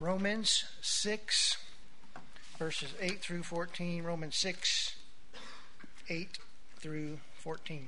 Romans 6, verses 8 through 14. Romans 6, 8 through 14.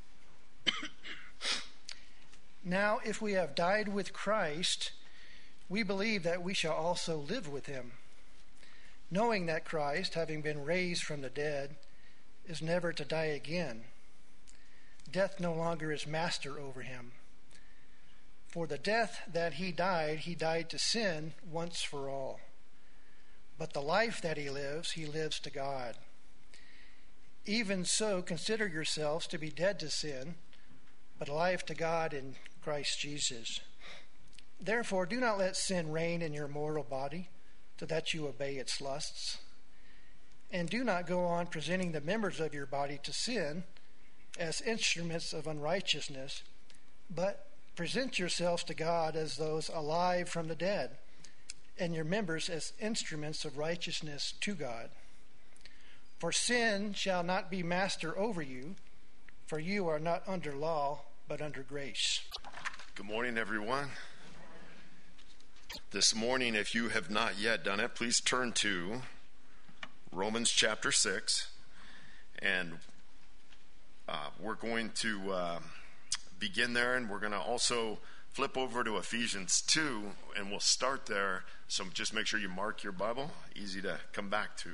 Now, if we have died with Christ, we believe that we shall also live with him, knowing that Christ, having been raised from the dead, is never to die again. Death no longer is master over him. For the death that he died to sin once for all. But the life that he lives to God. Even so, consider yourselves to be dead to sin, but alive to God in Christ Jesus. Therefore, do not let sin reign in your mortal body, so that you obey its lusts. And do not go on presenting the members of your body to sin as instruments of unrighteousness, but present yourselves to God as those alive from the dead, and your members as instruments of righteousness to God. For sin shall not be master over you, for you are not under law, but under grace. Good morning, everyone. This morning, if you have not yet done it, please turn to Romans chapter 6, and we're going to begin there, and we're going to also flip over to Ephesians 2, and we'll start there. So just make sure you mark your Bible, easy to come back to.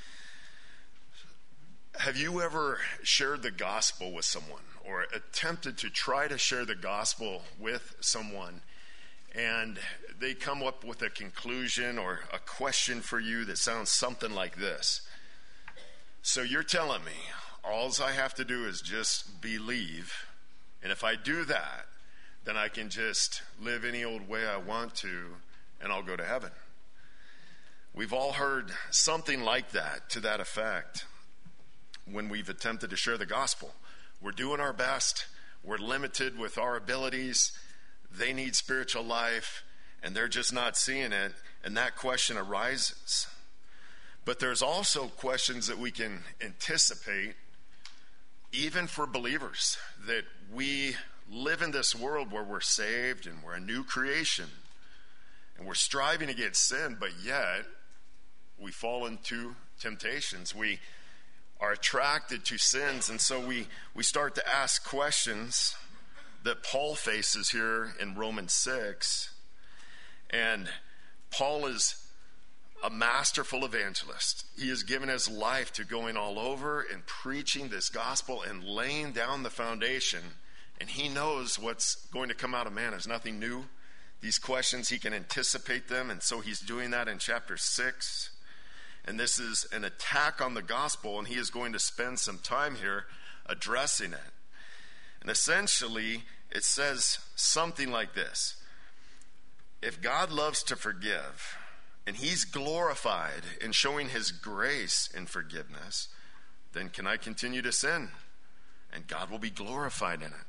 Have you ever shared the gospel with someone, or attempted to try to share the gospel with someone, and they come up with a conclusion or a question for you that sounds something like this? So you're telling me all I have to do is just believe, and if I do that, then I can just live any old way I want to, and I'll go to heaven. We've all heard something like that, to that effect, when we've attempted to share the gospel. We're doing our best. We're limited with our abilities. They need spiritual life, and they're just not seeing it, and that question arises. But there's also questions that we can anticipate, even for believers, that we live in this world where we're saved and we're a new creation, and we're striving against sin, but yet we fall into temptations. We are attracted to sins, and so we start to ask questions that Paul faces here in Romans 6. And Paul is a masterful evangelist. He has given his life to going all over and preaching this gospel and laying down the foundation. And he knows what's going to come out of man is nothing new. These questions, he can anticipate them, and so he's doing that in chapter 6. And this is an attack on the gospel, and he is going to spend some time here addressing it. And essentially, it says something like this: if God loves to forgive, and he's glorified in showing his grace in forgiveness, then can I continue to sin? And God will be glorified in it.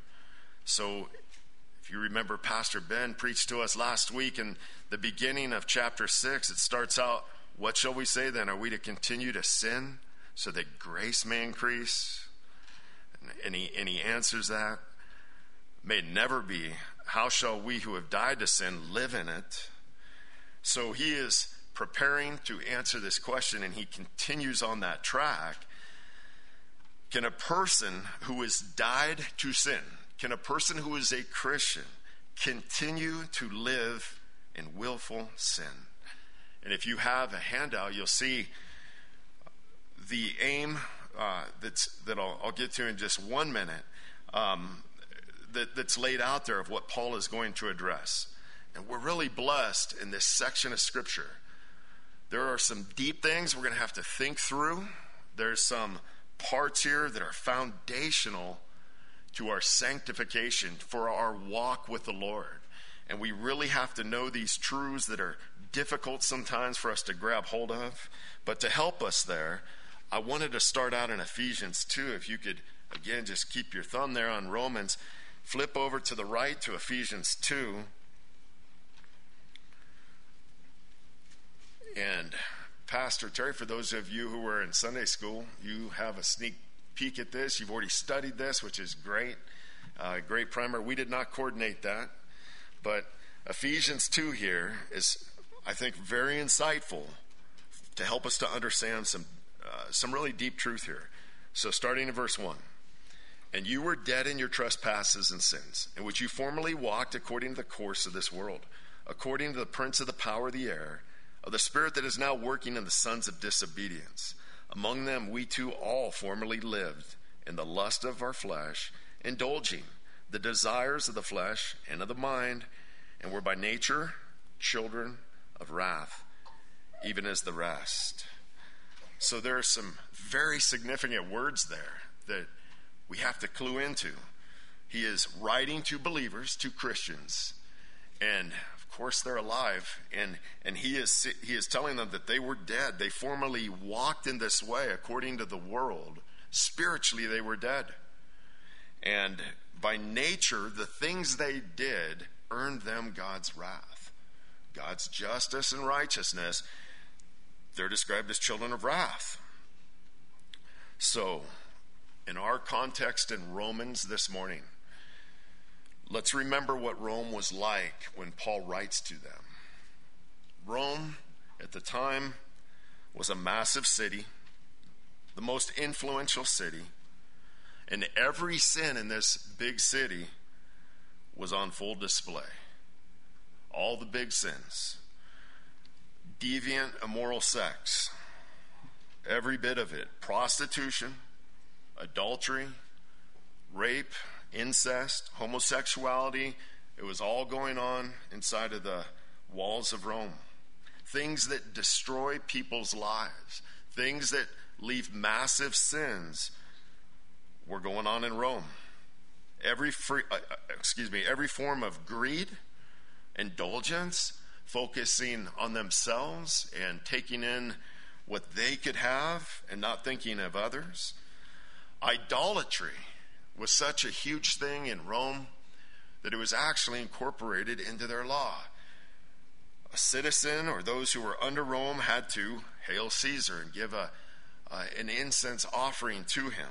So, if you remember, Pastor Ben preached to us last week in the beginning of chapter 6. It starts out, what shall we say then? Are we to continue to sin so that grace may increase? And he answers that. May it never be. How shall we who have died to sin live in it? So he is preparing to answer this question, and he continues on that track. Can a person who has died to sin, can a person who is a Christian continue to live in willful sin? And if you have a handout, you'll see the aim that I'll get to in just 1 minute, that's laid out there of what Paul is going to address. And we're really blessed in this section of Scripture. There are some deep things we're going to have to think through. There's some parts here that are foundational to our sanctification, for our walk with the Lord. And we really have to know these truths that are difficult sometimes for us to grab hold of. But to help us there, I wanted to start out in Ephesians 2. If you could, again, just keep your thumb there on Romans. Flip over to the right to Ephesians 2. And Pastor Terry, for those of you who were in Sunday school, you have a sneak peek at this. You've already studied this, which is great. Great primer. We did not coordinate that. But Ephesians 2 here is I think, very insightful to help us to understand some really deep truth here. So starting in verse 1. And you were dead in your trespasses and sins, in which you formerly walked according to the course of this world, according to the prince of the power of the air, of the spirit that is now working in the sons of disobedience. Among them we too all formerly lived in the lust of our flesh, indulging the desires of the flesh and of the mind, and were by nature children of wrath, even as the rest. So there are some very significant words there that we have to clue into. He is writing to believers, to Christians, and of course they're alive, and he is telling them that they were dead. They formerly walked in this way according to the world. Spiritually they were dead, and by nature the things they did earned them God's wrath. God's justice and righteousness, they're described as children of wrath. So in our context in Romans this morning, let's remember what Rome was like when Paul writes to them. Rome, at the time, was a massive city, the most influential city, and every sin in this big city was on full display. All the big sins. Deviant, immoral sex, every bit of it. Prostitution, adultery, rape, incest, homosexuality. It was all going on inside of the walls of Rome. Things that destroy people's lives, things that leave massive sins were going on in Rome. Every form of greed, indulgence, focusing on themselves and taking in what they could have and not thinking of others. Idolatry was such a huge thing in Rome that it was actually incorporated into their law. A citizen or those who were under Rome had to hail Caesar and give an incense offering to him.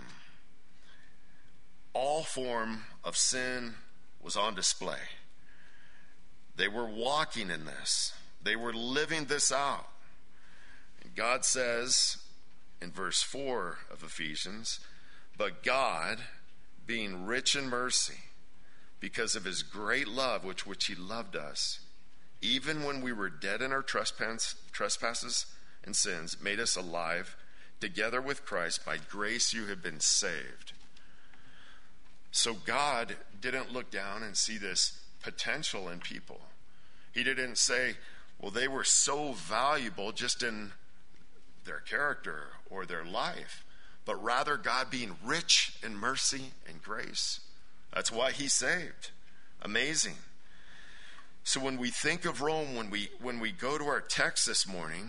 All form of sin was on display. They were walking in this. They were living this out. And God says in verse 4 of Ephesians, but God, being rich in mercy, because of his great love with which he loved us, even when we were dead in our trespasses and sins, made us alive together with Christ. By grace you have been saved. So God didn't look down and see this potential in people. He didn't say, well, they were so valuable just in their character or their life, but rather God being rich in mercy and grace. That's why he saved. Amazing. So when we think of Rome, when we go to our text this morning,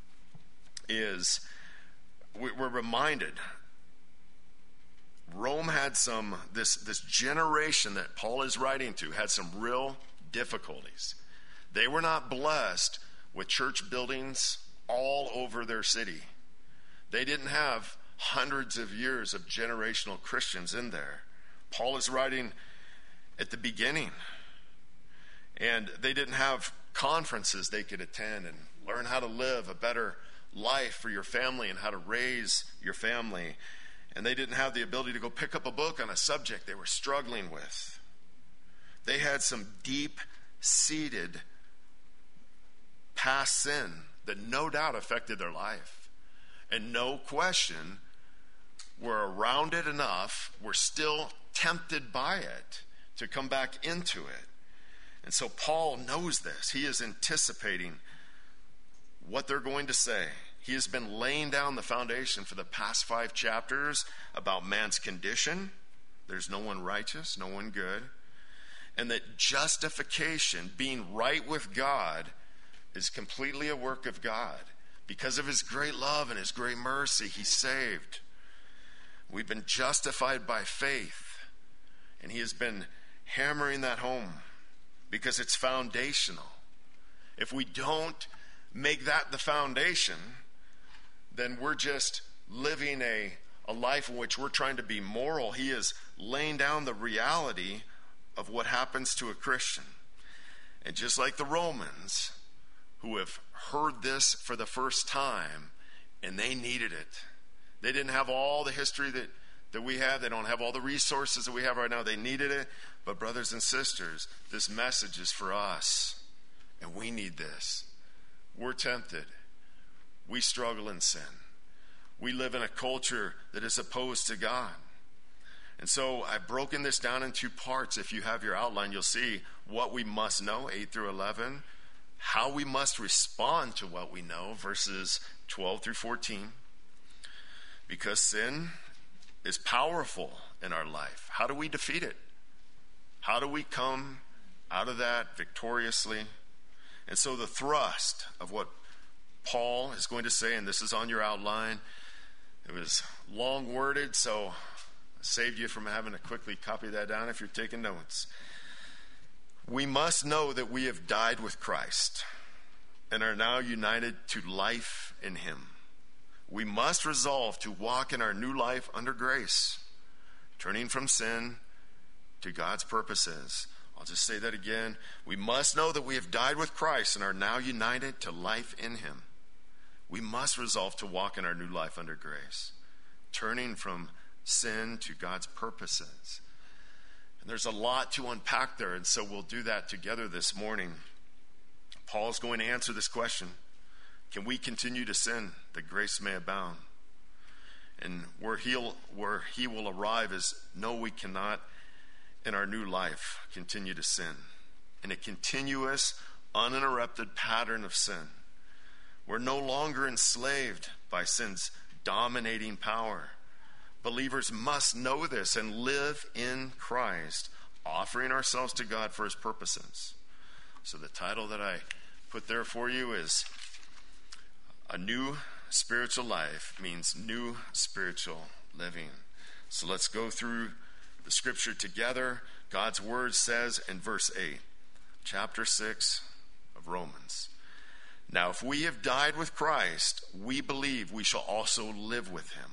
we're reminded Rome had this generation that Paul is writing to had some real difficulties. They were not blessed with church buildings all over their city. They didn't have hundreds of years of generational Christians in there. Paul is writing at the beginning, and they didn't have conferences they could attend and learn how to live a better life for your family and how to raise your family. And they didn't have the ability to go pick up a book on a subject they were struggling with. They had some deep-seated past sin that no doubt affected their life. And no question, were around it enough, were still tempted by it to come back into it. And so Paul knows this. He is anticipating what they're going to say. He has been laying down the foundation for the past 5 chapters about man's condition. There's no one righteous, no one good. And that justification, being right with God, is completely a work of God. Because of his great love and his great mercy, he's saved. We've been justified by faith. And he has been hammering that home because it's foundational. If we don't make that the foundation, then we're just living a life in which we're trying to be moral. He is laying down the reality of what happens to a Christian. And just like the Romans, who have heard this for the first time, and they needed it. They didn't have all the history that we have. They don't have all the resources that we have right now. They needed it. But brothers and sisters, this message is for us, and we need this. We're tempted. We struggle in sin. We live in a culture that is opposed to God. And so I've broken this down in two parts. If you have your outline, you'll see what we must know, 8 through 11, how we must respond to what we know, verses 12 through 14, because sin is powerful in our life. How do we defeat it? How do we come out of that victoriously? And so the thrust of what Paul is going to say, and this is on your outline, it was long worded, so I saved you from having to quickly copy that down if you're taking notes. We must know that we have died with Christ and are now united to life in him. We must resolve to walk in our new life under grace, turning from sin to God's purposes. I'll just say that again. We must know that we have died with Christ and are now united to life in him. We must resolve to walk in our new life under grace, turning from sin to God's purposes. And there's a lot to unpack there, and so we'll do that together this morning. Paul's going to answer this question. Can we continue to sin that grace may abound? And where he will arrive is, no, we cannot in our new life continue to sin. In a continuous, uninterrupted pattern of sin. We're no longer enslaved by sin's dominating power. Believers must know this and live in Christ, offering ourselves to God for his purposes. So the title that I put there for you is A New Spiritual Life means new spiritual living. So let's go through the scripture together. God's word says in verse 8, chapter 6 of Romans, now if we have died with Christ, we believe we shall also live with him.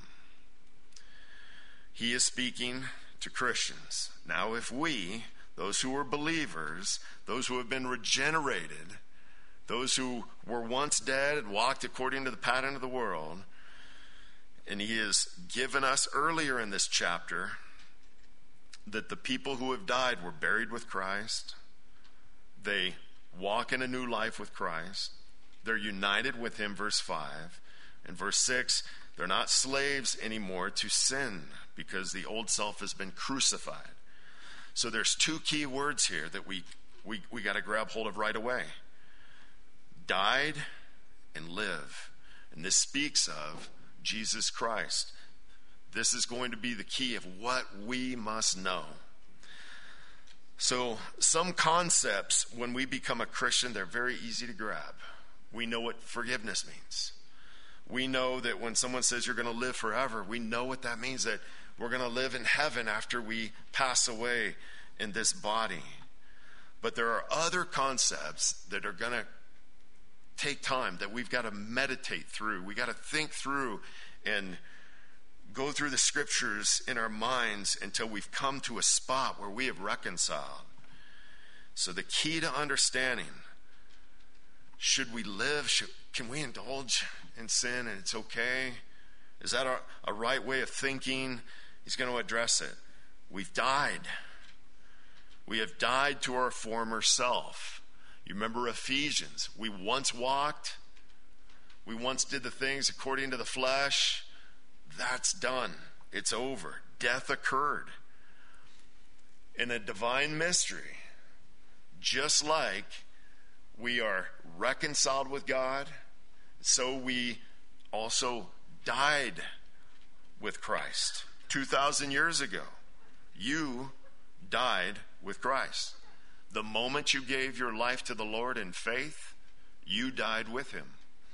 He is speaking to Christians. Now if we, those who are believers, those who have been regenerated, those who were once dead and walked according to the pattern of the world, and he has given us earlier in this chapter that the people who have died were buried with Christ. They walk in a new life with Christ. They're united with him, verse 5. And verse 6, they're not slaves anymore to sin because the old self has been crucified. So there's two key words here that we got to grab hold of right away. Died and live. And this speaks of Jesus Christ. This is going to be the key of what we must know. So some concepts, when we become a Christian, they're very easy to grab. We know what forgiveness means. We know that when someone says you're going to live forever, we know what that means, that we're going to live in heaven after we pass away in this body. But there are other concepts that are going to take time, that we've got to meditate through. We got to think through and go through the scriptures in our minds until we've come to a spot where we have reconciled. So the key to understanding, should we live, can we indulge in sin and it's okay? Is that a right way of thinking? He's going to address it. We've died. We have died to our former self. You remember Ephesians. We once walked. We once did the things according to the flesh. That's done. It's over. Death occurred. In a divine mystery, just like we are reconciled with God, so we also died with Christ. 2,000 years ago, you died with Christ. The moment you gave your life to the Lord in faith, you died with him.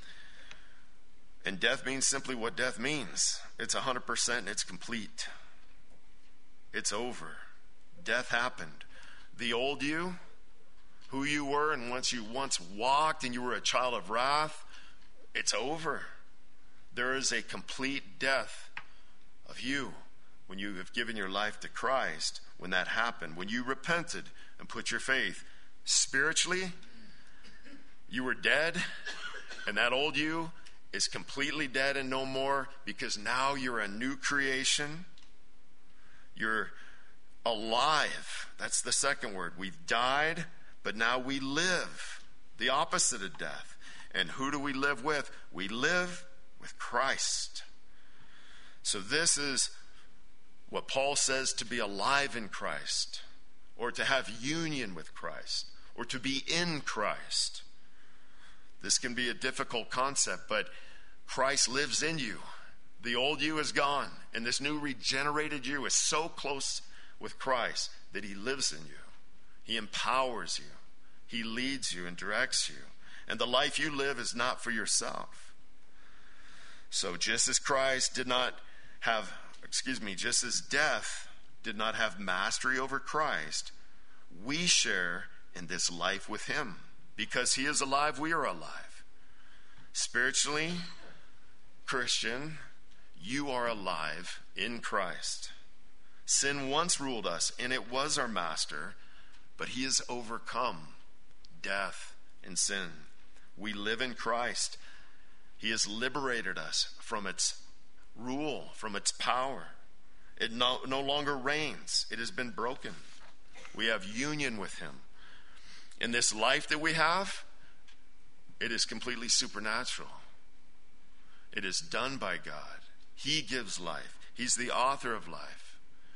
And death means simply what death means. It's 100% and it's complete. It's over. Death happened. The old you, who you were and once you walked and you were a child of wrath, it's over. There is a complete death of you when you have given your life to Christ. When that happened, when you repented and put your faith spiritually You were dead, and that old you is completely dead and no more, because now you're a new creation. You're alive. That's the second word. We've died, but now we live. The opposite of death. And who do we live with? We live with Christ. So this is what Paul says to be alive in Christ, or to have union with Christ, or to be in Christ. This can be a difficult concept, but Christ lives in you. The old you is gone, and this new regenerated you is so close with Christ that he lives in you. He empowers you. He leads you and directs you. And the life you live is not for yourself. So just as death did not have mastery over Christ, we share in this life with him. Because he is alive, we are alive. Spiritually, Christian, you are alive in Christ. Sin once ruled us, and it was our master, but he has overcome death and sin. We live in Christ. He has liberated us from its rule, from its power. It no longer reigns. It has been broken. We have union with him. In this life that we have, it is completely supernatural. It is done by God. He gives life. He's the author of life.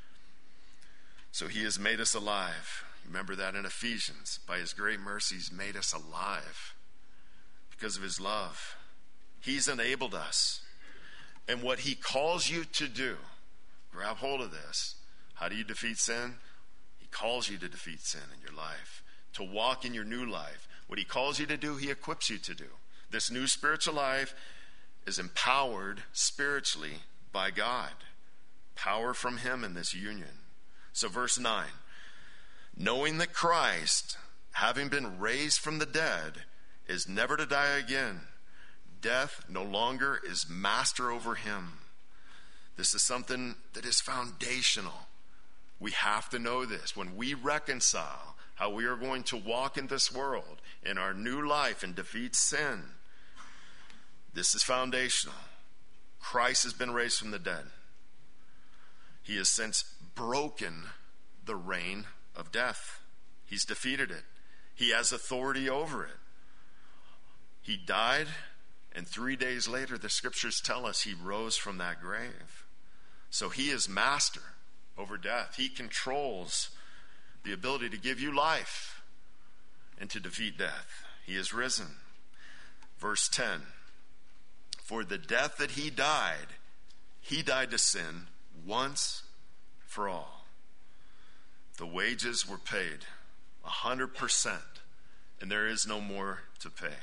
So he has made us alive. Remember that in Ephesians. By his great mercy, he's made us alive because of his love. He's enabled us. And what he calls you to do, grab hold of this. How do you defeat sin? He calls you to defeat sin in your life, to walk in your new life. What he calls you to do, he equips you to do. This new spiritual life is empowered spiritually by God. Power from him in this union. So verse 9. Knowing that Christ, having been raised from the dead, is never to die again. Death no longer is master over him. This is something that is foundational. We have to know this. When we reconcile how we are going to walk in this world, in our new life, and defeat sin, this is foundational. Christ has been raised from the dead. He has since broken the reign of death. He's defeated it. He has authority over it. He died, and 3 days later, the scriptures tell us he rose from that grave. So he is master over death. He controls the ability to give you life and to defeat death. He is risen. Verse 10. For the death that he died to sin once for all. The wages were paid 100%, and there is no more to pay.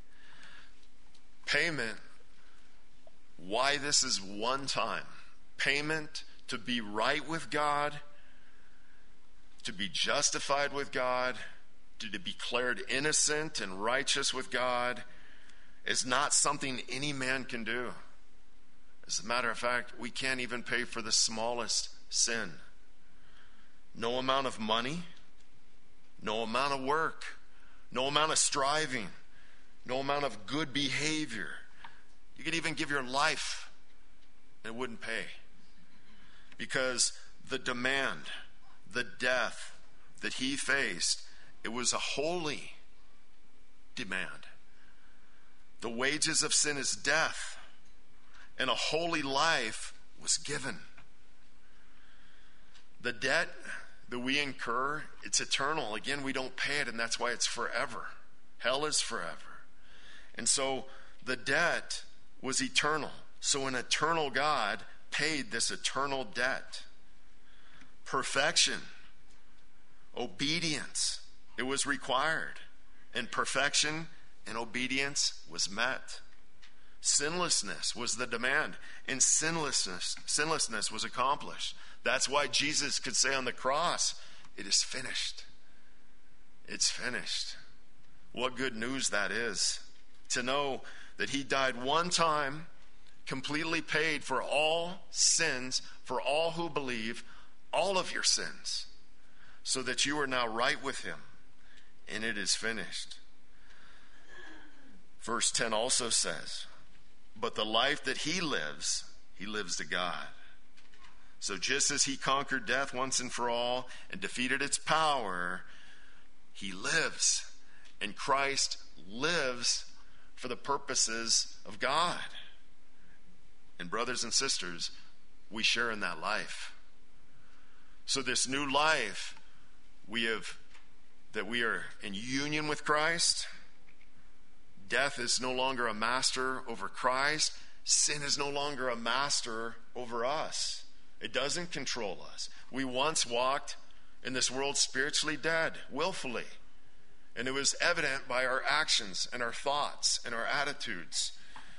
Payment, why this is one time. Payment to be right with God, to be justified with God, to be declared innocent and righteous with God, is not something any man can do. As a matter of fact, we can't even pay for the smallest sin. No amount of money, no amount of work, no amount of striving, no amount of good behavior. You could even give your life and it wouldn't pay. Because the demand, the death that he faced, it was a holy demand. The wages of sin is death, and a holy life was given. The debt that we incur, it's eternal. Again, we don't pay it, and that's why it's forever. Hell is forever. And so the debt was eternal. So an eternal God paid this eternal debt. Perfection, obedience, it was required. And perfection and obedience was met. Sinlessness was the demand, and sinlessness was accomplished. That's why Jesus could say on the cross, "It is finished." It's finished. What good news that is, to know that he died one time, completely paid for all sins, for all who believe, all of your sins, so that you are now right with him, and it is finished. Verse 10 also says, but the life that he lives to God. So just as he conquered death once and for all and defeated its power, he lives. And Christ lives for the purposes of God. And brothers and sisters, we share in that life. So this new life that we are in union with Christ. Death is no longer a master over Christ. Sin is no longer a master over us. It doesn't control us. We once walked in this world spiritually dead, willfully. And it was evident by our actions and our thoughts and our attitudes.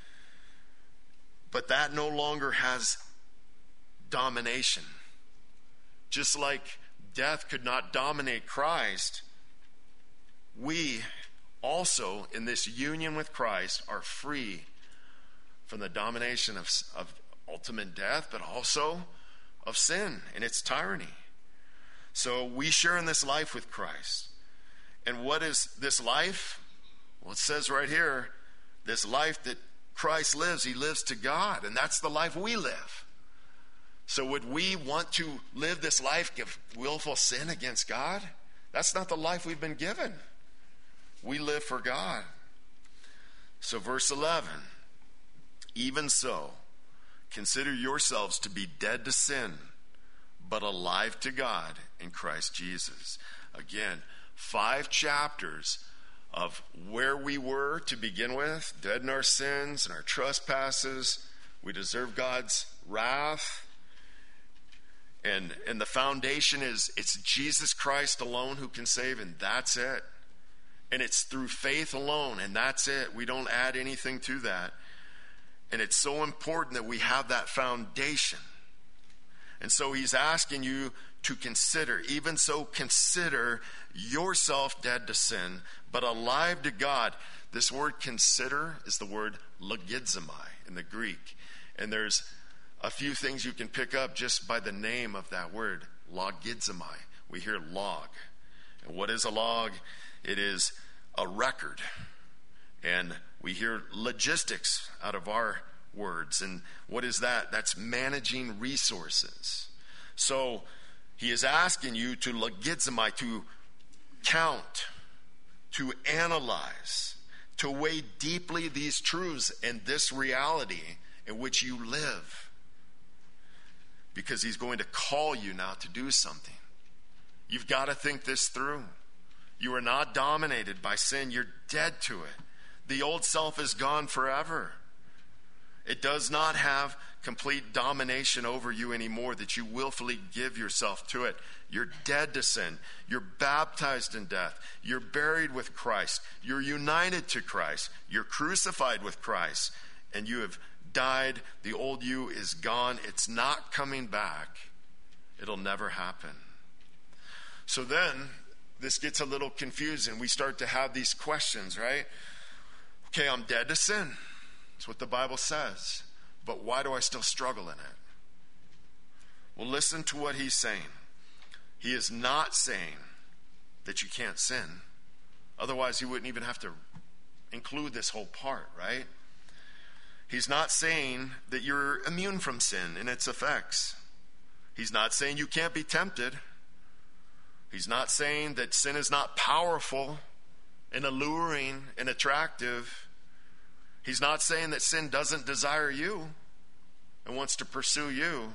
But that no longer has domination. Just like death could not dominate Christ, we also, in this union with Christ, are free from the domination of ultimate death, but also of sin and its tyranny. So we share in this life with Christ. And what is this life? Well, it says right here, this life that Christ lives, he lives to God, and that's the life we live. So would we want to live this life of willful sin against God? That's not the life we've been given. We live for God. So verse 11, even so, consider yourselves to be dead to sin, but alive to God in Christ Jesus. Again, 5 chapters of where we were to begin with, dead in our sins and our trespasses. We deserve God's wrath. And the foundation is it's Jesus Christ alone who can save, and that's it. And it's through faith alone, and that's it. We don't add anything to that. And it's so important that we have that foundation. And so he's asking you to consider, even so consider yourself dead to sin, but alive to God. This word consider is the word logizomai in the Greek. And there's a few things you can pick up just by the name of that word, logizomai. We hear log. And what is a log? It is a record. And we hear logistics out of our words. And what is that? That's managing resources. So he is asking you to logizomai, to count, to analyze, to weigh deeply these truths and this reality in which you live. Because he's going to call you now to do something. You've got to think this through. You are not dominated by sin. You're dead to it. The old self is gone forever. It does not have complete domination over you anymore, that you willfully give yourself to it. You're dead to sin. You're baptized in death. You're buried with Christ. You're united to Christ. You're crucified with Christ. And you have died. The old you is gone. It's not coming back. It'll never happen. So then, this gets a little confusing. We start to have these questions, right? Okay, I'm dead to sin. That's what the Bible says. But why do I still struggle in it? Well, listen to what he's saying. He is not saying that you can't sin. Otherwise, he wouldn't even have to include this whole part, right? He's not saying that you're immune from sin and its effects. He's not saying you can't be tempted. He's not saying that sin is not powerful and alluring and attractive. He's not saying that sin doesn't desire you and wants to pursue you.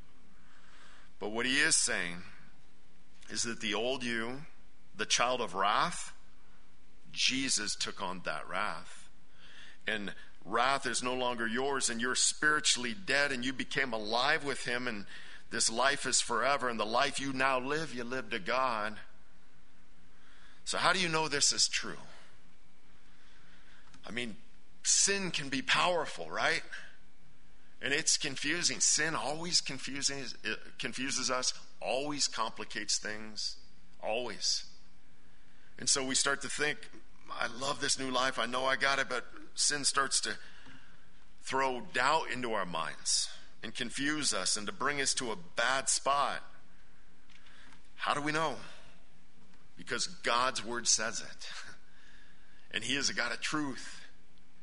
But what he is saying is that the old you, the child of wrath, Jesus took on that wrath. And wrath is no longer yours, and you're spiritually dead, and you became alive with him, and this life is forever, and the life you now live, you live to God. So how do you know this is true? I mean, sin can be powerful, right? And it's confusing. Sin always confuses us, always complicates things, always. And so we start to think, I love this new life, I know I got it, but sin starts to throw doubt into our minds and confuse us and to bring us to a bad spot. How do we know? Because God's word says it. And he is a God of truth.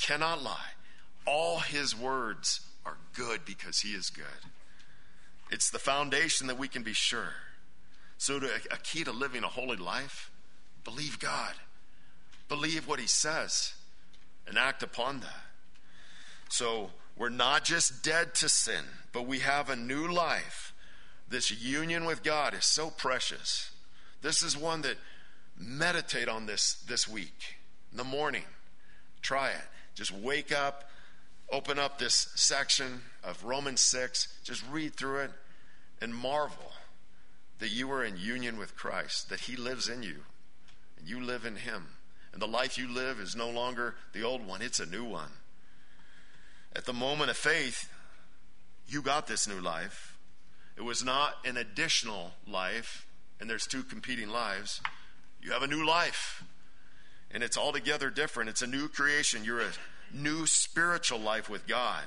cannot lie. All his words are good because he is good. It's the foundation that we can be sure. So a key to living a holy life, believe God. Believe what he says and act upon that. So we're not just dead to sin, but we have a new life. This union with God is so precious. This is one that meditate on this week. In the morning, try it. Just wake up, open up this section of Romans 6, just read through it and marvel that you are in union with Christ, that he lives in you and you live in him. And the life you live is no longer the old one, it's a new one. At the moment of faith, you got this new life. It was not an additional life, and there's two competing lives. You have a new life, and it's altogether different. It's a new creation. You're a new spiritual life with God.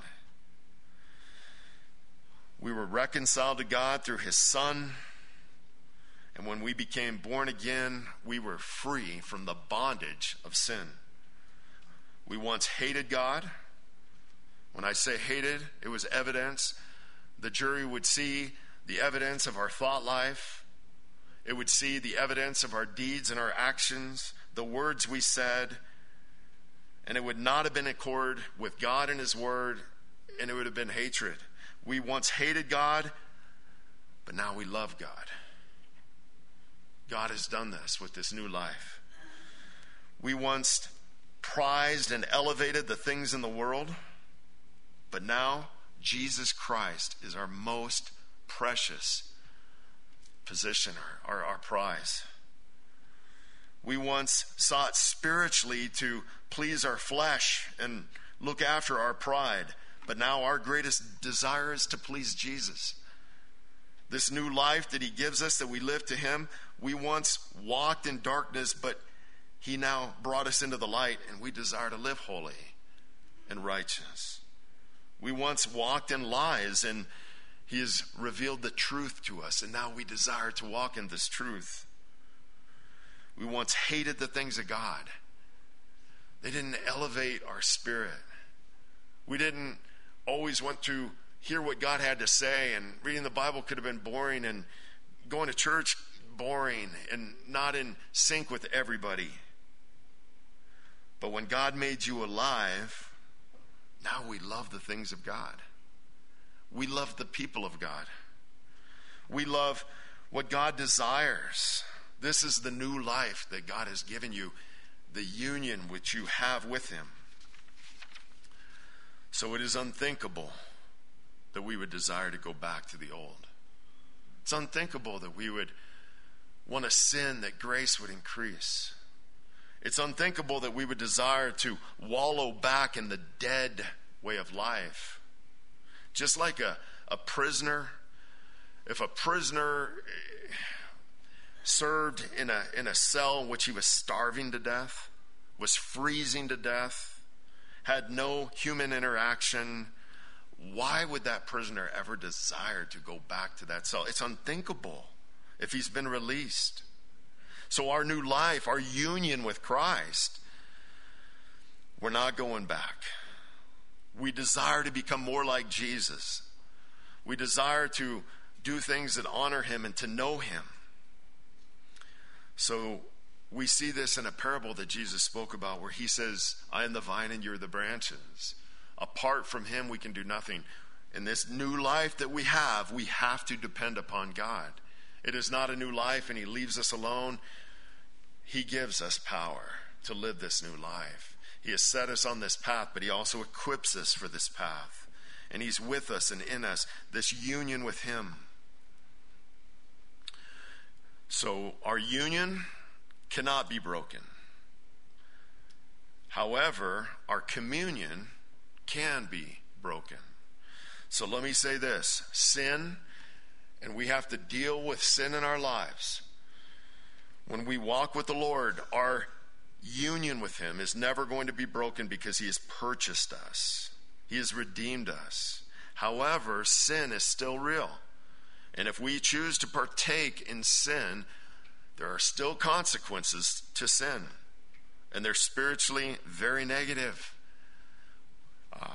We were reconciled to God through his Son, and when we became born again, we were free from the bondage of sin. We once hated God. When I say hated, it was evidence. The jury would see the evidence of our thought life. It would see the evidence of our deeds and our actions, the words we said, and it would not have been in accord with God and his word, and it would have been hatred. We once hated God, but now we love God. God has done this with this new life. We once prized and elevated the things in the world, but now Jesus Christ is our most precious position, our prize. We once sought spiritually to please our flesh and look after our pride, but now our greatest desire is to please Jesus. This new life that he gives us, that we live to him, we once walked in darkness, but he now brought us into the light, and we desire to live holy and righteous. We once walked in lies, and he has revealed the truth to us, and now we desire to walk in this truth. We once hated the things of God. They didn't elevate our spirit. We didn't always want to hear what God had to say, and reading the Bible could have been boring, and going to church boring, and not in sync with everybody. But when God made you alive, now we love the things of God. We love the people of God. We love what God desires. This is the new life that God has given you, the union which you have with him. So it is unthinkable that we would desire to go back to the old. It's unthinkable that we would want to sin, that grace would increase. It's unthinkable that we would desire to wallow back in the dead way of life. Just like a prisoner, if a prisoner served in a cell in which he was starving to death, was freezing to death, had no human interaction, why would that prisoner ever desire to go back to that cell? It's unthinkable if he's been released. So our new life, our union with Christ, we're not going back. We desire to become more like Jesus. We desire to do things that honor him and to know him. So we see this in a parable that Jesus spoke about, where he says, I am the vine and you're the branches. Apart from him, we can do nothing. In this new life that we have to depend upon God. It is not a new life and he leaves us alone. He gives us power to live this new life. He has set us on this path, but he also equips us for this path. And he's with us and in us, this union with him. So our union cannot be broken. However, our communion can be broken. So let me say this: sin, and we have to deal with sin in our lives. When we walk with the Lord, our union with him is never going to be broken because he has purchased us. He has redeemed us. However, sin is still real. And if we choose to partake in sin, there are still consequences to sin. And they're spiritually very negative.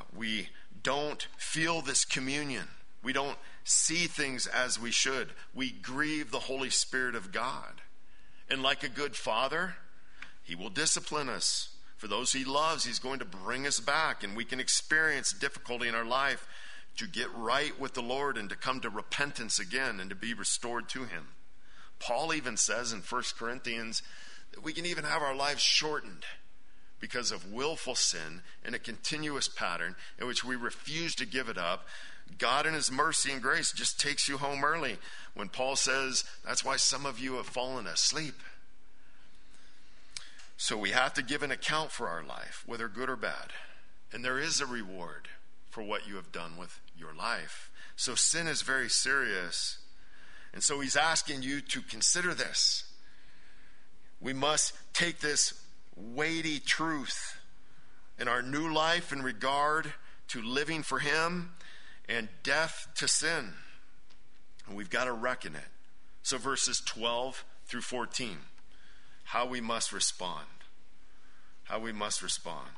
We don't feel this communion. We don't see things as we should. We grieve the Holy Spirit of God. And like a good father, he will discipline us. For those he loves, he's going to bring us back, and we can experience difficulty in our life to get right with the Lord and to come to repentance again and to be restored to him. Paul even says in 1 Corinthians that we can even have our lives shortened because of willful sin in a continuous pattern in which we refuse to give it up. God in his mercy and grace just takes you home early. When Paul says, that's why some of you have fallen asleep. So we have to give an account for our life, whether good or bad. And there is a reward for what you have done with your life. So sin is very serious. And so he's asking you to consider this. We must take this weighty truth in our new life in regard to living for him and death to sin. And we've got to reckon it. So verses 12 through 14, how we must respond. How we must respond.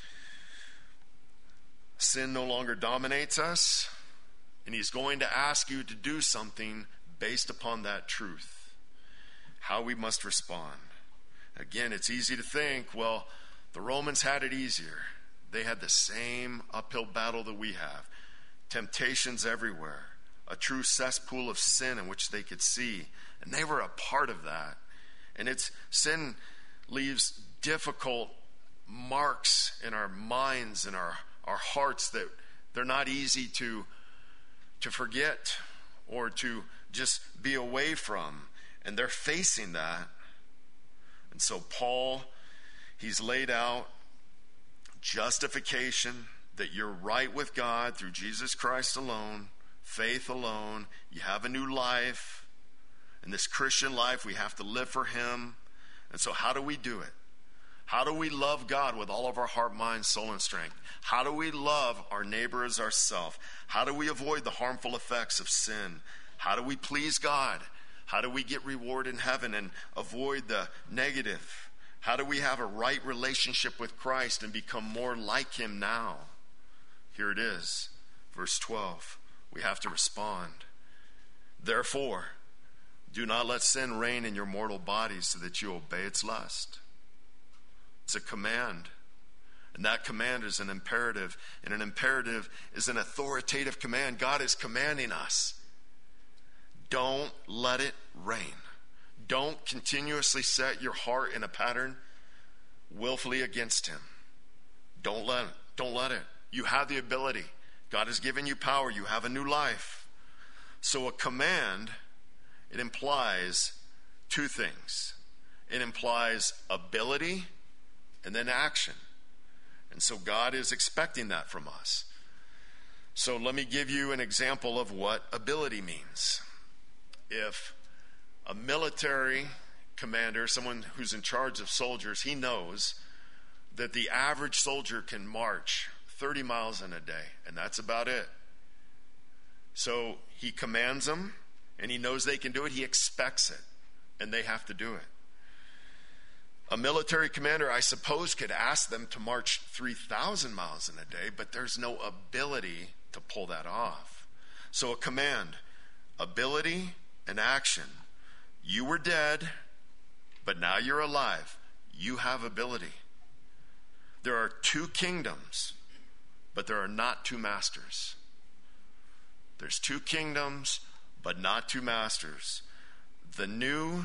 Sin no longer dominates us, and he's going to ask you to do something based upon that truth. How we must respond. Again, it's easy to think, well, the Romans had it easier. They had the same uphill battle that we have. Temptations everywhere. A true cesspool of sin in which they could see. And they were a part of that. And sin leaves difficult marks in our minds and our hearts that they're not easy to forget or to just be away from. And they're facing that. And so Paul, he's laid out justification, that you're right with God through Jesus Christ alone, faith alone. You have a new life. In this Christian life, we have to live for him. And so how do we do it? How do we love God with all of our heart, mind, soul, and strength? How do we love our neighbor as ourselves? How do we avoid the harmful effects of sin? How do we please God? How do we get reward in heaven and avoid the negative? How do we have a right relationship with Christ and become more like him now? Here it is, verse 12. We have to respond. Therefore, do not let sin reign in your mortal bodies so that you obey its lust. It's a command. And that command is an imperative. And an imperative is an authoritative command. God is commanding us. Don't let it reign. Don't continuously set your heart in a pattern willfully against him. Don't let it. You have the ability. God has given you power. You have a new life. So a command, it implies two things. It implies ability and then action. And so God is expecting that from us. So let me give you an example of what ability means. If a military commander, someone who's in charge of soldiers, he knows that the average soldier can march 30 miles in a day, and that's about it. So he commands them, and he knows they can do it. He expects it, and they have to do it. A military commander, I suppose, could ask them to march 3,000 miles in a day, but there's no ability to pull that off. So a command, ability, and action. You were dead, but now you're alive. You have ability. There are two kingdoms, but there are not two masters. There's two kingdoms, but not two masters. The new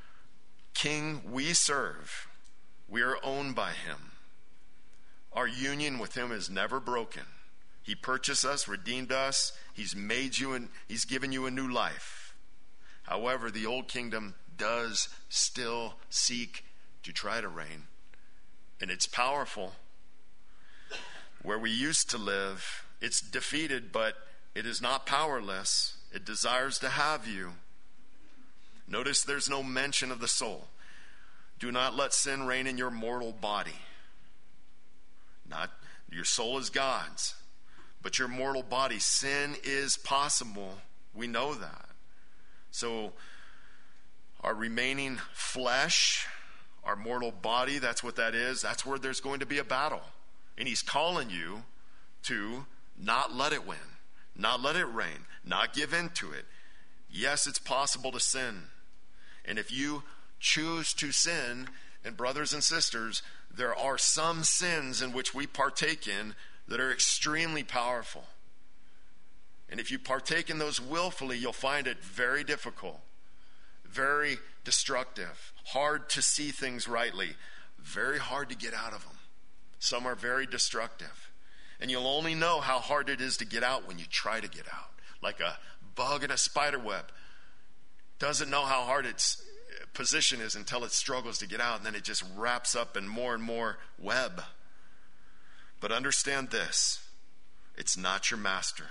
king we serve, we are owned by him. Our union with him is never broken. He purchased us, redeemed us. He's made you and he's given you a new life. However, the old kingdom does still seek to try to reign. And it's powerful. Where we used to live, it's defeated, but it is not powerless. It desires to have you. Notice there's no mention of the soul. Do not let sin reign in your mortal body. Not your soul is God's, but your mortal body. Sin is possible. We know that. So our remaining flesh, our mortal body, that's what that is. That's where there's going to be a battle. And he's calling you to not let it win, not let it reign, not give in to it. Yes, it's possible to sin. And if you choose to sin, and brothers and sisters, there are some sins in which we partake in that are extremely powerful. And if you partake in those willfully, you'll find it very difficult, very destructive, hard to see things rightly, very hard to get out of them. Some are very destructive. And you'll only know how hard it is to get out when you try to get out. Like a bug in a spider web. Doesn't know how hard its position is until it struggles to get out, and then it just wraps up in more and more web. But understand this, it's not your master.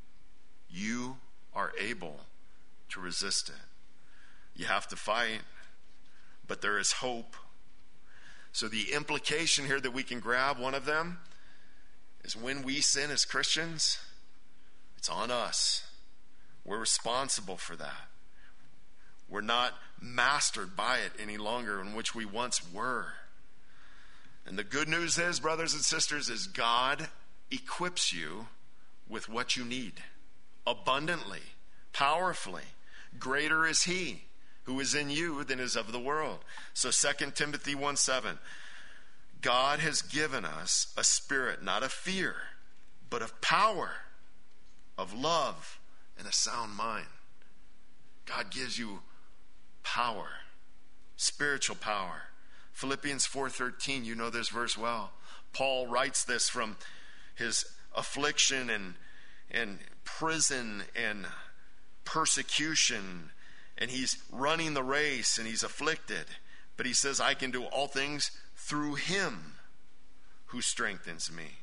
You are able to resist it. You have to fight, but there is hope. So the implication here that we can grab, one of them, is when we sin as Christians, it's on us. We're responsible for that. We're not mastered by it any longer, in which we once were. And the good news is, brothers and sisters, is God equips you with what you need. Abundantly, powerfully. Greater is He who is in you than is of the world. So 2 Timothy 1:7, God has given us a spirit, not of fear, but of power, of love, and a sound mind. God gives you power, spiritual power. Philippians 4:13, you know this verse well. Paul writes this from his affliction and prison and persecution, and he's running the race and he's afflicted. But he says, I can do all things through Him who strengthens me.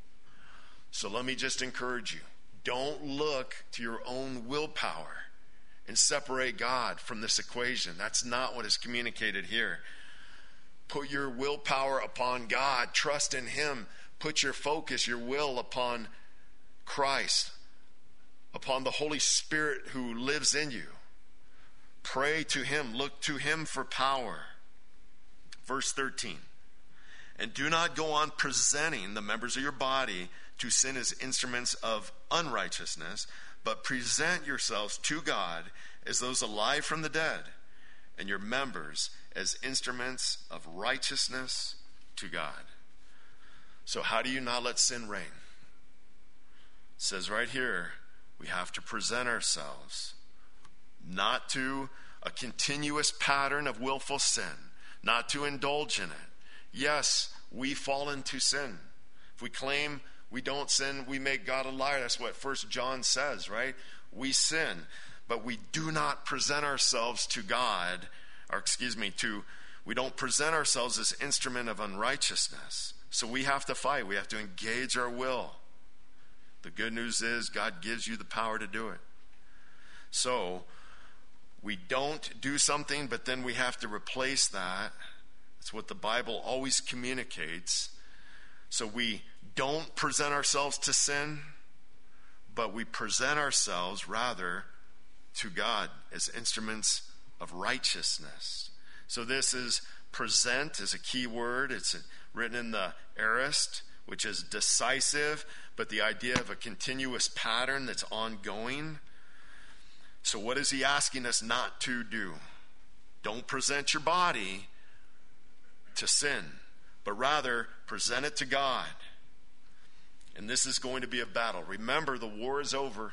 So let me just encourage you. Don't look to your own willpower and separate God from this equation. That's not what is communicated here. Put your willpower upon God. Trust in Him. Put your focus, your will upon Christ, upon the Holy Spirit who lives in you. Pray to Him. Look to Him for power. Verse 13. And do not go on presenting the members of your body to sin as instruments of unrighteousness, but present yourselves to God as those alive from the dead, and your members as instruments of righteousness to God. So how do you not let sin reign? It says right here, we have to present ourselves not to a continuous pattern of willful sin, not to indulge in it. Yes, we fall into sin. If we claim we don't sin, we make God a liar. That's what 1 John says, right? We sin, but we do not present ourselves to God, we don't present ourselves as instrument of unrighteousness. So we have to fight. We have to engage our will. The good news is God gives you the power to do it. So we don't do something, but then we have to replace that. That's what the Bible always communicates. So we don't present ourselves to sin, but we present ourselves rather to God as instruments of righteousness. So this is present is a key word. It's written in the aorist, which is decisive, but the idea of a continuous pattern that's ongoing. So what is he asking us not to do? Don't present your body to sin, but rather present it to God. And this is going to be a battle. Remember, the war is over.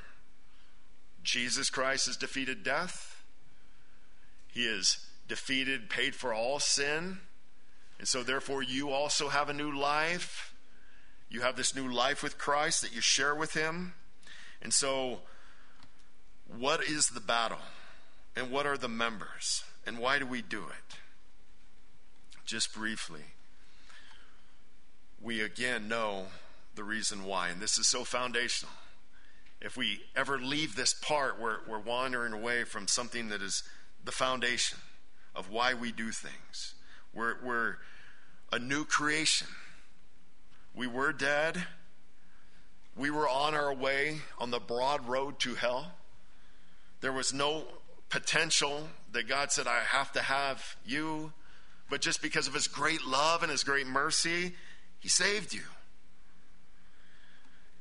Jesus Christ has defeated death. He has defeated, paid for all sin. And so therefore you also have a new life. You have this new life with Christ that you share with Him. And so what is the battle? And what are the members? And why do we do it? Just briefly, we again know the reason why, and this is so foundational. If we ever leave this part, we're wandering away from something that is the foundation of why we do things. We're a new creation. We were dead. We were on our way on the broad road to hell. There was no potential that God said, I have to have you. But just because of His great love and His great mercy, He saved you.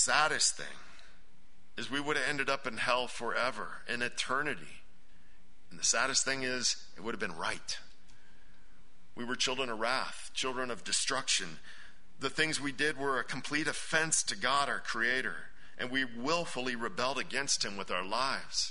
saddest thing is we would have ended up in hell forever, in eternity. And the saddest thing is, it would have been right. We were children of wrath, children of destruction. The things we did were a complete offense to God, our Creator, and we willfully rebelled against Him with our lives.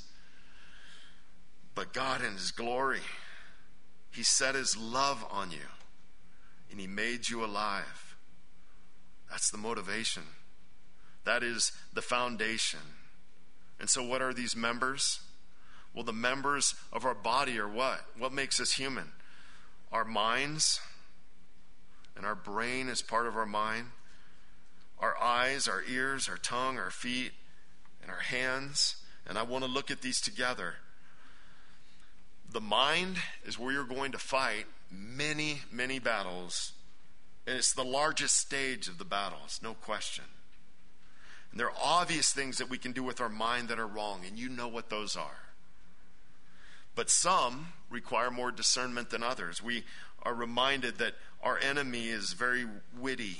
But God, in His glory, He set His love on you, and He made you alive. That's the motivation. That is the foundation. And so what are these members? Well, the members of our body are what? What makes us human? Our minds, and our brain is part of our mind. Our eyes, our ears, our tongue, our feet, and our hands. And I want to look at these together. The mind is where you're going to fight many, many battles. And it's the largest stage of the battles, no question. And there are obvious things that we can do with our mind that are wrong, and you know what those are. But some require more discernment than others. We are reminded that our enemy is very witty.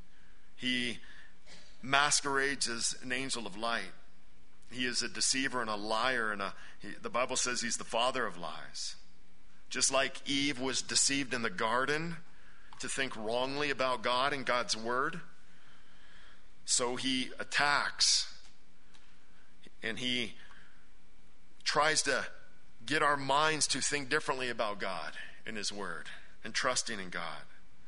He masquerades as an angel of light. He is a deceiver and a liar, and the Bible says he's the father of lies. Just like Eve was deceived in the garden to think wrongly about God and God's word, so he attacks and he tries to get our minds to think differently about God and His word and trusting in God.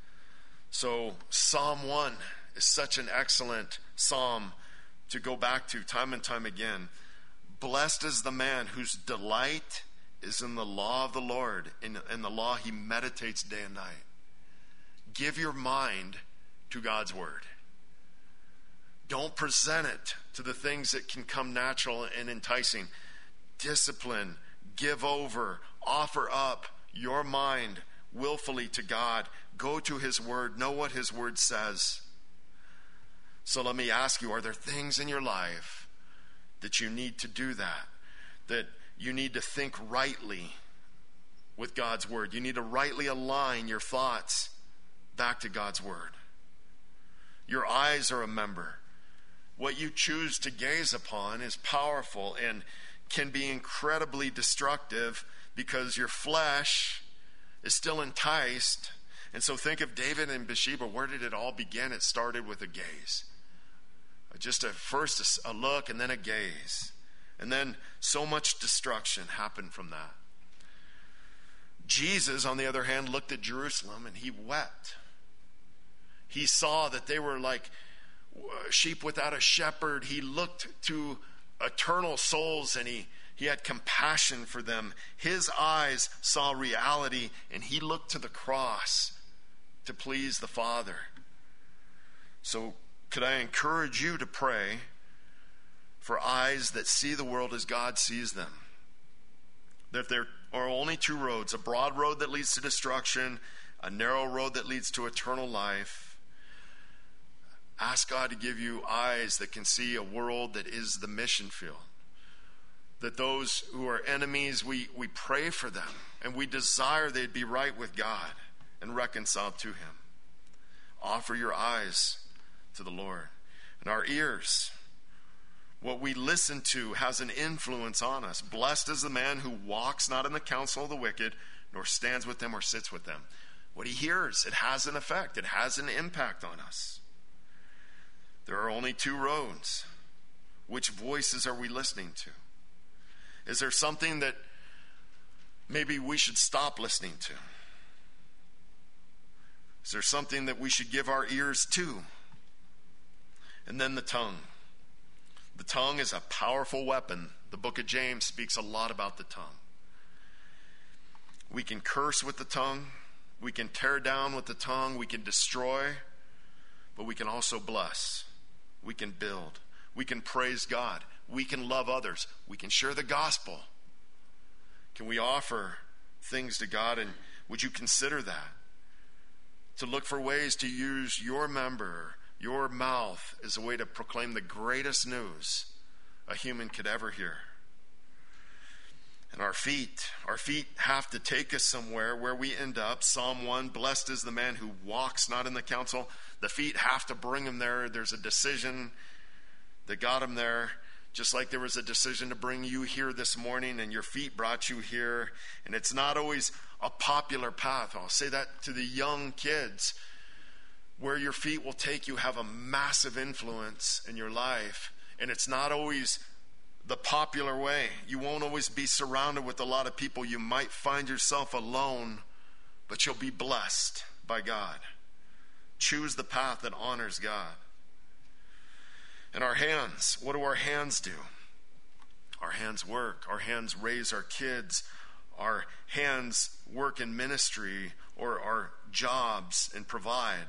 So Psalm 1 is such an excellent psalm to go back to time and time again. Blessed is the man whose delight is in the law of the Lord, in the law he meditates day and night. Give your mind to God's word. Don't present it to the things that can come natural and enticing. Discipline, give over, offer up your mind willfully to God. Go to His word, know what His word says. So let me ask you, are there things in your life that you need to do that you need to think rightly with God's word? You need to rightly align your thoughts back to God's word. Your eyes are a member. What you choose to gaze upon is powerful and can be incredibly destructive because your flesh is still enticed. And so think of David and Bathsheba. Where did it all begin? It started with a gaze. Just first a look and then a gaze. And then so much destruction happened from that. Jesus, on the other hand, looked at Jerusalem and He wept. He saw that they were like sheep without a shepherd. He looked to eternal souls and he had compassion for them. His eyes saw reality and He looked to the cross to please the Father. So could I encourage you to pray for eyes that see the world as God sees them? That there are only two roads, a broad road that leads to destruction, a narrow road that leads to eternal life. Ask God to give you eyes that can see a world that is the mission field. That those who are enemies, we pray for them and we desire they'd be right with God and reconciled to Him. Offer your eyes to the Lord. And our ears, what we listen to has an influence on us. Blessed is the man who walks not in the counsel of the wicked, nor stands with them or sits with them. What he hears, it has an effect. It has an impact on us. There are only two roads. Which voices are we listening to? Is there something that maybe we should stop listening to? Is there something that we should give our ears to? And then the tongue. The tongue is a powerful weapon. The book of James speaks a lot about the tongue. We can curse with the tongue. We can tear down with the tongue. We can destroy. But we can also bless. We can build. We can praise God. We can love others. We can share the gospel. Can we offer things to God? And would you consider that? To look for ways to use your member, your mouth, as a way to proclaim the greatest news a human could ever hear. And our feet have to take us somewhere where we end up. Psalm 1, blessed is the man who walks not in the counsel. The feet have to bring him there. There's a decision that got him there. Just like there was a decision to bring you here this morning and your feet brought you here. And it's not always a popular path. I'll say that to the young kids. Where your feet will take you have a massive influence in your life. And it's not always the popular way. You won't always be surrounded with a lot of people. You might find yourself alone, but you'll be blessed by God. Choose the path that honors God. And our hands, what do our hands do? Our hands work. Our hands raise our kids. Our hands work in ministry or our jobs and provide.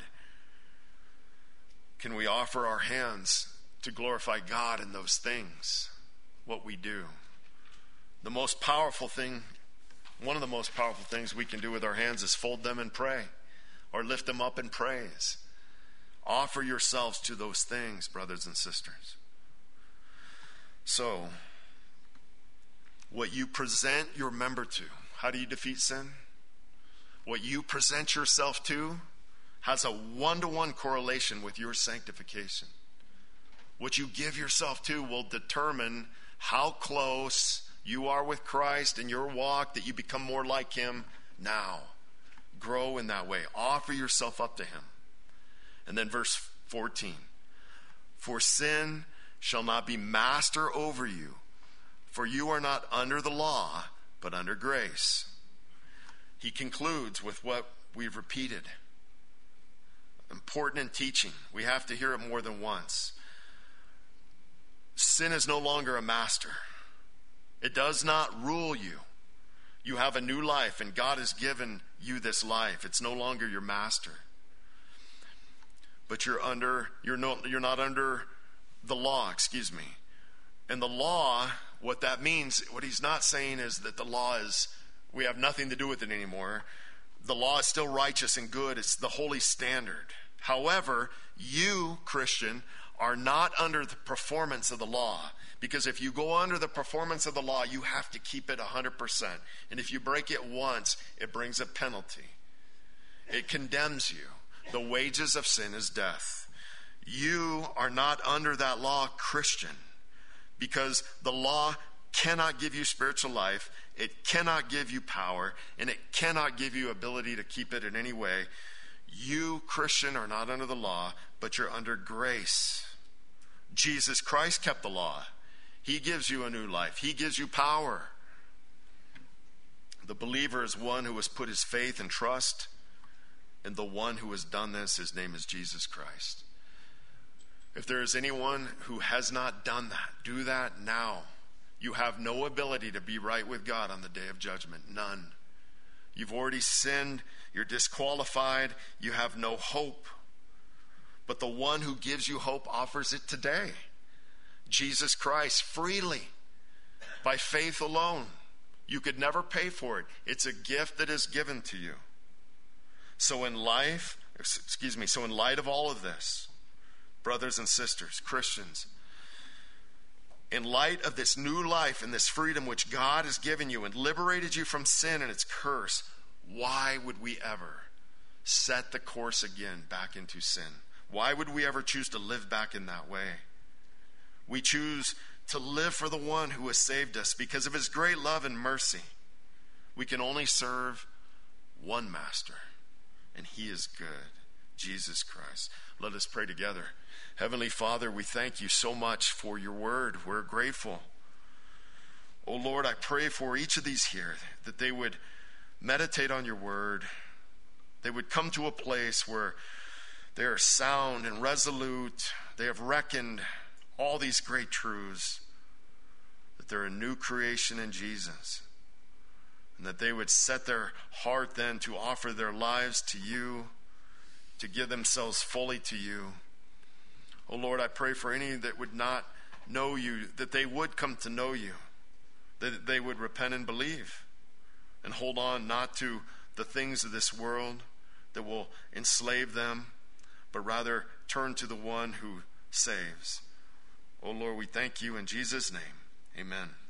Can we offer our hands to glorify God in those things? What we do. The most powerful thing, one of the most powerful things we can do with our hands is fold them and pray, or lift them up in praise. Offer yourselves to those things, brothers and sisters. So, what you present your member to, how do you defeat sin? What you present yourself to has a 1-to-1 correlation with your sanctification. What you give yourself to will determine how close you are with Christ in your walk, that you become more like him now. Grow in that way. Offer yourself up to him. And then verse 14. For sin shall not be master over you, for you are not under the law, but under grace. He concludes with what we've repeated. Important in teaching. We have to hear it more than once. Sin is no longer a master. It does not rule you. You have a new life, and God has given you this life. It's no longer your master. But you're not under the law, And the law, what that means, what he's not saying is that the law is, we have nothing to do with it anymore. The law is still righteous and good. It's the holy standard. However, you, Christian, are not under the performance of the law. Because if you go under the performance of the law, you have to keep it 100%. And if you break it once, it brings a penalty. It condemns you. The wages of sin is death. You are not under that law, Christian, because the law cannot give you spiritual life. It cannot give you power, and it cannot give you ability to keep it in any way. You, Christian, are not under the law, but you're under grace. Jesus Christ kept the law. He gives you a new life. He gives you power. The believer is one who has put his faith and trust in the one who has done this. His name is Jesus Christ. If there is anyone who has not done that, do that now. You have no ability to be right with God on the day of judgment. None. You've already sinned. You're disqualified. You have no hope. But the one who gives you hope offers it today. Jesus Christ, freely, by faith alone. You could never pay for it. It's a gift that is given to you. So in light of all of this, brothers and sisters, Christians, in light of this new life and this freedom which God has given you and liberated you from sin and its curse, why would we ever set the course again back into sin? Why would we ever choose to live back in that way? We choose to live for the one who has saved us because of his great love and mercy. We can only serve one master, and he is good, Jesus Christ. Let us pray together. Heavenly Father, we thank you so much for your word. We're grateful. Oh Lord, I pray for each of these here that they would meditate on your word. They would come to a place where they are sound and resolute. They have reckoned all these great truths, that they're a new creation in Jesus, and that they would set their heart then to offer their lives to you, to give themselves fully to you. Oh Lord, I pray for any that would not know you, that they would come to know you, that they would repent and believe and hold on not to the things of this world that will enslave them, but rather turn to the one who saves. Oh Lord, we thank you in Jesus' name. Amen.